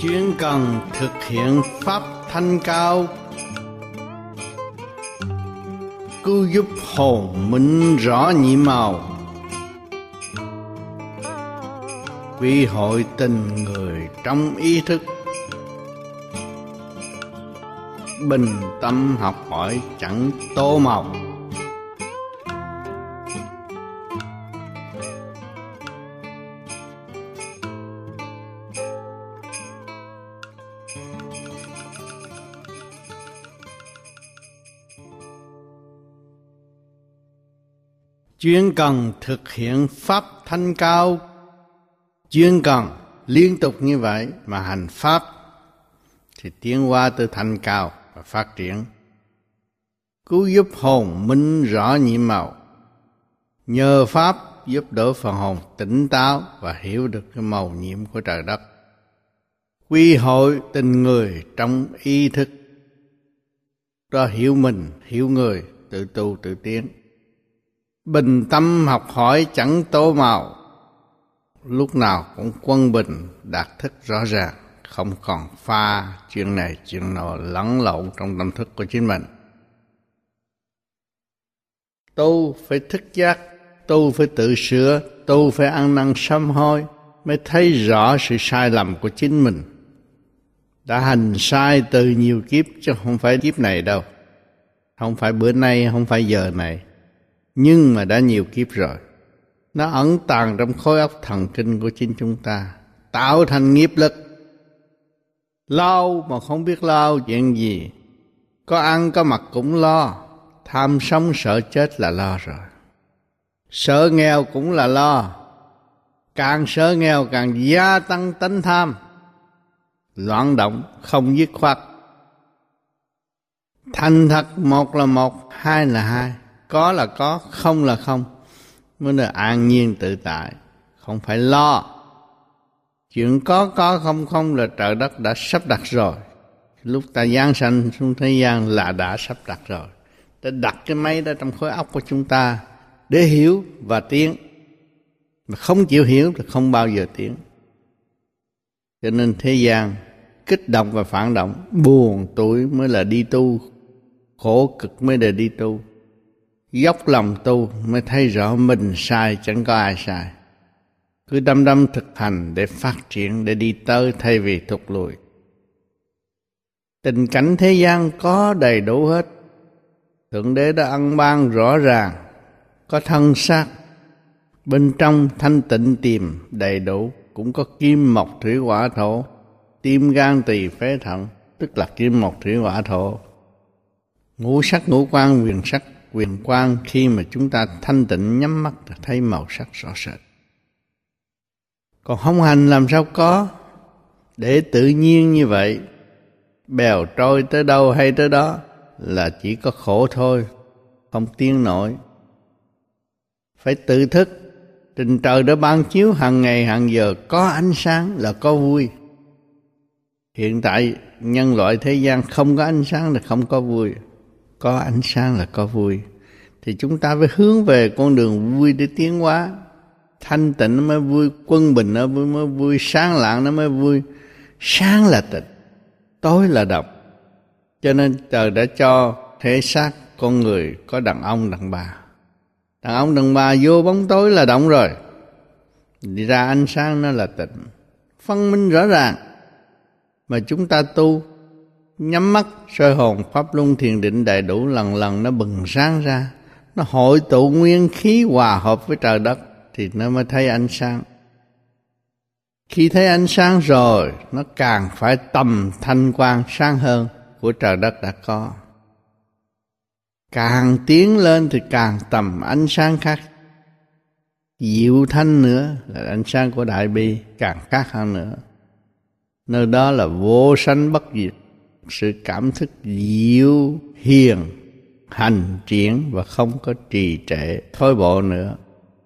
chuyên cần thực hiện pháp thanh cao, cứu giúp hồn minh rõ nhiệm màu, quy hội tình người trong ý thức, bình tâm học hỏi chẳng tô màu. Chuyên cần thực hiện pháp thanh cao, chuyên cần liên tục như vậy mà hành pháp thì tiến hóa tới thanh cao và phát triển, cứu giúp hồn minh rõ nhiệm màu. Nhờ pháp giúp đỡ phần hồn tỉnh táo và hiểu được cái màu nhiệm của trời đất, quy hội tình người trong ý thức, đó hiểu mình hiểu người, tự tu tự tiến. Bình tâm học hỏi chẳng tô màu, lúc nào cũng quân bình đạt thức rõ ràng, không còn pha chuyện này chuyện nọ lẫn lộn trong tâm thức của chính mình. Tu phải thức giác, tu phải tự sửa, tu phải ăn năn sám hối, mới thấy rõ sự sai lầm của chính mình. Đã hành sai từ nhiều kiếp chứ không phải kiếp này đâu, không phải bữa nay, không phải giờ này, nhưng mà đã nhiều kiếp rồi. Nó ẩn tàng trong khối óc thần kinh của chính chúng ta, tạo thành nghiệp lực. Lo mà không biết lo chuyện gì, có ăn có mặc cũng lo. Tham sống sợ chết là lo rồi. Sợ nghèo cũng là lo. Càng sợ nghèo càng gia tăng tánh tham, loạn động không dứt khoát. Thành thật một là một, hai là hai, có là có, không là không, mới là an nhiên tự tại, không phải lo. Chuyện có không là trời đất đã sắp đặt rồi. Lúc ta giáng sanh xuống thế gian là đã sắp đặt rồi. Đã đặt cái máy đó trong khối óc của chúng ta để hiểu và tiến. Mà không chịu hiểu thì không bao giờ tiến. Cho nên thế gian kích động và phản động, buồn tuổi mới là đi tu, khổ cực mới là đi tu. Dốc lòng tu mới thấy rõ mình sai, chẳng có ai sai. Cứ đăm đăm thực hành để phát triển, để đi tới thay vì thụt lùi. Tình cảnh thế gian có đầy đủ hết. Thượng Đế đã ân ban rõ ràng, có thân xác, bên trong thanh tịnh tiềm đầy đủ, cũng có kim mộc thủy hỏa thổ, tim gan tỳ phế thận, tức là kim mộc thủy hỏa thổ. Ngũ sắc ngũ quan quyền sắc quyền quang, khi mà chúng ta thanh tịnh nhắm mắt thì thấy màu sắc rõ rệt. Còn không hành làm sao có, để tự nhiên như vậy, bèo trôi tới đâu hay tới đó là chỉ có khổ thôi, không tiến nổi. Phải tự thức, trình trời đã ban chiếu hàng ngày hàng giờ, có ánh sáng là có vui. Hiện tại nhân loại thế gian không có ánh sáng là không có vui, có ánh sáng là có vui. Thì chúng ta phải hướng về con đường vui để tiến hóa. Thanh tịnh nó mới vui, quân bình nó mới vui, sáng lạng nó mới vui. Sáng là tịnh, tối là độc. Cho nên trời đã cho thể xác con người có đàn ông đàn bà. Đàn ông đàn bà vô bóng tối là động rồi, đi ra ánh sáng nó là tịnh, phân minh rõ ràng. Mà chúng ta tu, nhắm mắt soi hồn pháp luân thiền định đầy đủ, lần lần nó bừng sáng ra, nó hội tụ nguyên khí hòa hợp với trời đất thì nó mới thấy ánh sáng. Khi thấy ánh sáng rồi, nó càng phải tầm thanh quang sáng hơn của trời đất đã có. Càng tiến lên thì càng tầm ánh sáng khác, diệu thanh nữa, là ánh sáng của đại bi càng khác hơn nữa. Nơi đó là vô sanh bất diệt, sự cảm thức diệu hiền, hành triển và không có trì trệ, thối bộ nữa.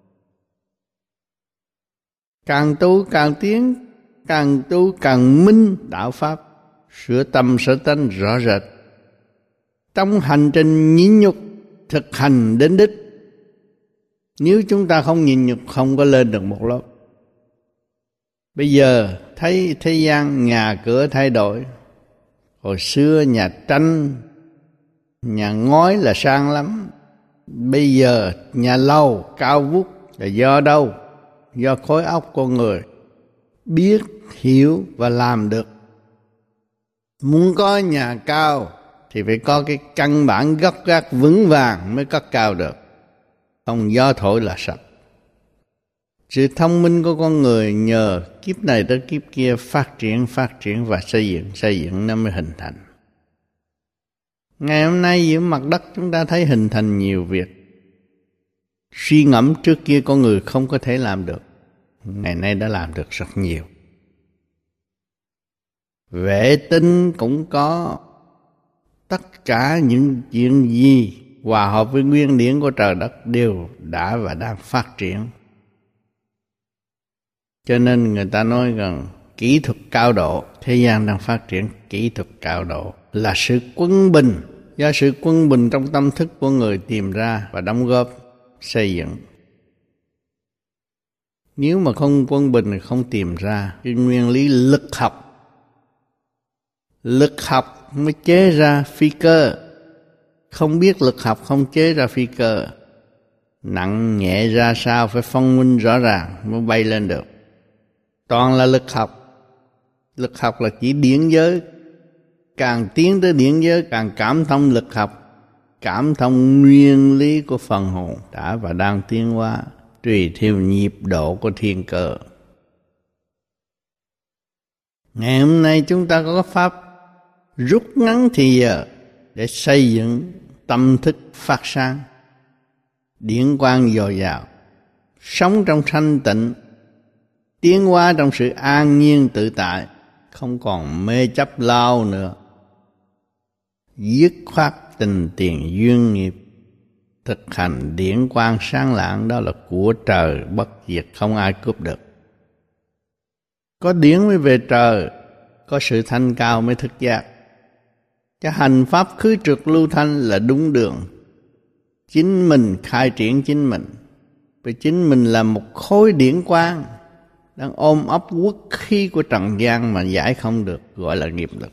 Càng tu càng tiến, càng tu càng minh đạo pháp, sửa tâm sửa tánh rõ rệt. Trong hành trình nhịn nhục thực hành đến đích, nếu chúng ta không nhịn nhục không có lên được một lớp. Bây giờ thấy thế gian nhà cửa thay đổi. Hồi xưa nhà tranh, nhà ngói là sang lắm. Bây giờ nhà lầu cao vút là do đâu? Do khối óc con người biết, hiểu và làm được. Muốn có nhà cao thì phải có cái căn bản gốc gác vững vàng mới cất cao được. Không gió thổi là sập. Sự thông minh của con người nhờ kiếp này tới kiếp kia phát triển và xây dựng nó mới hình thành. Ngày hôm nay giữa mặt đất chúng ta thấy hình thành nhiều việc. Suy ngẫm trước kia con người không có thể làm được, ngày nay đã làm được rất nhiều. Vệ tinh cũng có, tất cả những chuyện gì hòa hợp với nguyên điển của trời đất đều đã và đang phát triển. Cho nên người ta nói rằng kỹ thuật cao độ, thế gian đang phát triển kỹ thuật cao độ là sự quân bình, do sự quân bình trong tâm thức của người tìm ra và đóng góp xây dựng. Nếu mà không quân bình thì không tìm ra cái nguyên lý lực học. Lực học mới chế ra phi cơ. Không biết lực học không chế ra phi cơ. Nặng nhẹ ra sao phải phân minh rõ ràng mới bay lên được. Toàn là lực học. Lực học là chỉ điển giới. Càng tiến tới điển giới càng cảm thông lực học, cảm thông nguyên lý của phần hồn đã và đang tiến hóa tùy theo nhịp độ của thiên cơ. Ngày hôm nay chúng ta có pháp rút ngắn thì giờ để xây dựng tâm thức phát sáng, điển quang dồi dào, sống trong thanh tịnh, tiến hóa trong sự an nhiên tự tại, không còn mê chấp lao nữa. Dứt khoát tình tiền duyên nghiệp, thực hành điển quang sáng lạng, đó là của trời bất diệt, không ai cướp được. Có điển mới về trời, có sự thanh cao mới thức giác. Cái hành pháp khứ trượt lưu thanh là đúng đường. Chính mình khai triển chính mình, vì chính mình là một khối điển quang đang ôm ấp quốc khí của trần gian mà giải không được, gọi là nghiệp lực.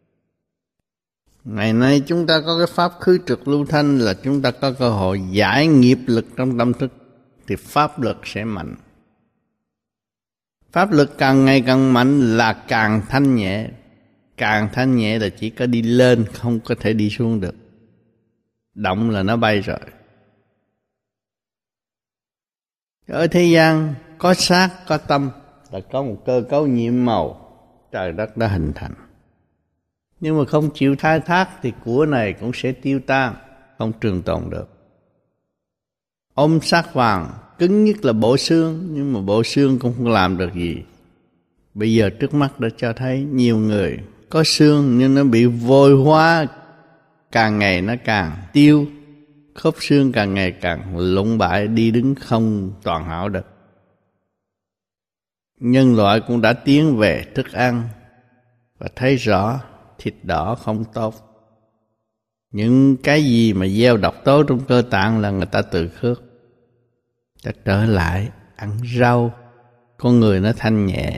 Ngày nay chúng ta có cái pháp khứ trực lưu thanh là chúng ta có cơ hội giải nghiệp lực trong tâm thức, thì pháp lực sẽ mạnh. Pháp lực càng ngày càng mạnh là càng thanh nhẹ. Càng thanh nhẹ là chỉ có đi lên, không có thể đi xuống được. Động là nó bay rồi. Ở thế gian có xác, có tâm, là có một cơ cấu nhiệm màu trời đất đã hình thành. Nhưng mà không chịu khai thác thì của này cũng sẽ tiêu tan, không trường tồn được. Ôm xác vàng, cứng nhất là bộ xương, nhưng mà bộ xương cũng không làm được gì. Bây giờ trước mắt đã cho thấy nhiều người có xương nhưng nó bị vôi hóa, càng ngày nó càng tiêu, khớp xương càng ngày càng lụng bại, đi đứng không toàn hảo được. Nhân loại cũng đã tiến về thức ăn và thấy rõ thịt đỏ không tốt. Những cái gì mà gieo độc tố trong cơ tạng là người ta tự khước. Ta trở lại ăn rau, con người nó thanh nhẹ.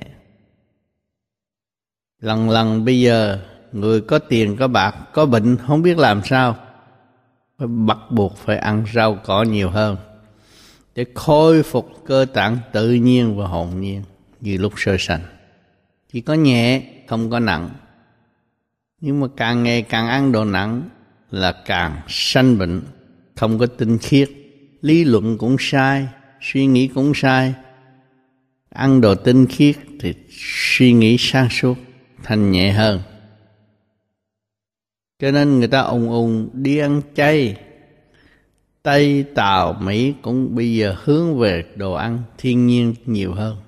Lần bây giờ người có tiền có bạc, có bệnh không biết làm sao, phải bắt buộc phải ăn rau cỏ nhiều hơn để khôi phục cơ tạng tự nhiên và hồn nhiên như lúc sơ sanh. Chỉ có nhẹ, không có nặng. Nhưng mà càng ngày càng ăn đồ nặng là càng sanh bệnh, không có tinh khiết. Lý luận cũng sai, suy nghĩ cũng sai. Ăn đồ tinh khiết thì suy nghĩ sáng suốt, thanh nhẹ hơn. Cho nên người ta ùng đi ăn chay. Tây, Tàu, Mỹ cũng bây giờ hướng về đồ ăn thiên nhiên nhiều hơn.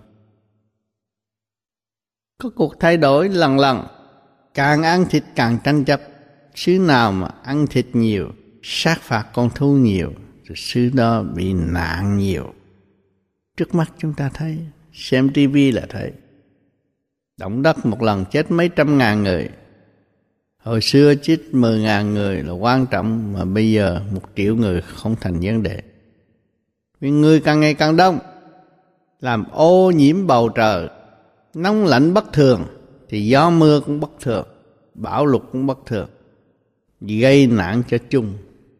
Có cuộc thay đổi lần. Càng ăn thịt càng tranh chấp. Xứ nào mà ăn thịt nhiều, sát phạt con thú nhiều, thì xứ đó bị nạn nhiều. Trước mắt chúng ta thấy, xem tivi là thấy. Động đất một lần chết mấy trăm ngàn người. Hồi xưa chết 10.000 người là quan trọng, mà bây giờ 1 triệu người không thành vấn đề. Vì người càng ngày càng đông, làm ô nhiễm bầu trời, nóng lạnh bất thường thì gió mưa cũng bất thường, bão lụt cũng bất thường, gây nạn cho chung.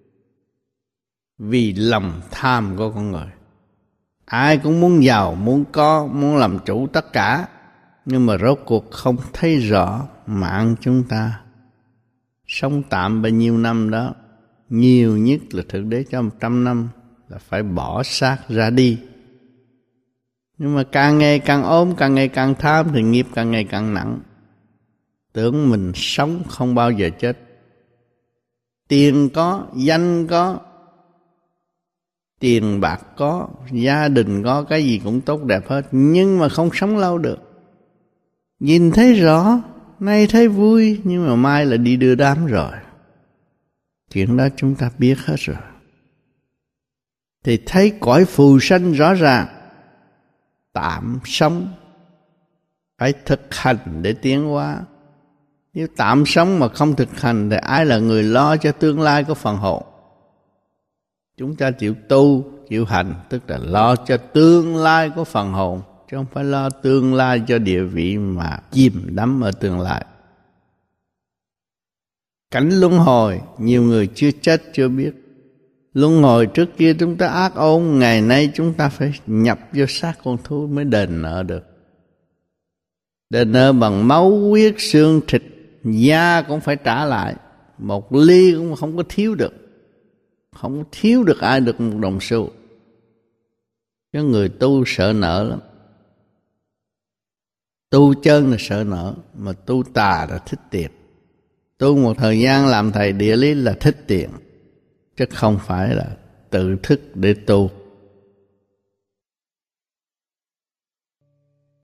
Vì lòng tham của con người. Ai cũng muốn giàu, muốn có, muốn làm chủ tất cả, nhưng mà rốt cuộc không thấy rõ mạng chúng ta sống tạm bao nhiêu năm đó. Nhiều nhất là Thượng Đế cho 100 năm là phải bỏ xác ra đi. Nhưng mà càng ngày càng ốm, càng ngày càng tham thì nghiệp càng ngày càng nặng. Tưởng mình sống không bao giờ chết. Tiền có, danh có, tiền bạc có, gia đình có, cái gì cũng tốt đẹp hết, nhưng mà không sống lâu được. Nhìn thấy rõ, nay thấy vui, nhưng mà mai là đi đưa đám rồi. Chuyện đó chúng ta biết hết rồi. Thì thấy cõi phù sanh rõ ràng, tạm sống, phải thực hành để tiến hóa. Nếu tạm sống mà không thực hành thì ai là người lo cho tương lai của phần hồn? Chúng ta chịu tu, chịu hành, tức là lo cho tương lai của phần hồn, chứ không phải lo tương lai cho địa vị mà chìm đắm ở tương lai. Cảnh luân hồi, nhiều người chưa chết chưa biết. Luân hồi trước kia chúng ta ác ôn, ngày nay chúng ta phải nhập vô xác con thú mới đền nợ được. Đền nợ bằng máu, huyết, xương, thịt, da cũng phải trả lại. Một ly cũng không có thiếu được. Không thiếu được ai được một đồng xu. Cái người tu sợ nợ lắm. Tu chân là sợ nợ, mà tu tà là thích tiền. Tu một thời gian làm thầy địa lý là thích tiền, chứ không phải là tự thức để tu.